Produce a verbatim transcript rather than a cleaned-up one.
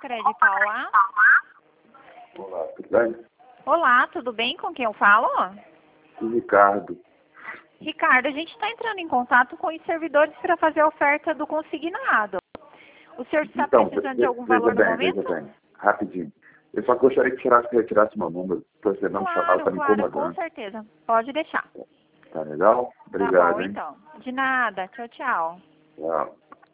Sicredi, Paula. Olá, tudo bem? Olá, tudo bem? Com quem eu falo? O Ricardo. Ricardo, a gente está entrando em contato com os servidores para fazer a oferta do consignado. O senhor está Então, precisando ve- de algum veja valor no bem, momento? veja bem, rapidinho. Eu só gostaria que tirasse, retirasse meu número, para você não me chamar, Claro, tá me claro, com incomodando. certeza. Pode deixar. Tá legal? Tá Obrigado, bom, hein? então. De nada. Tchau, tchau. Tchau.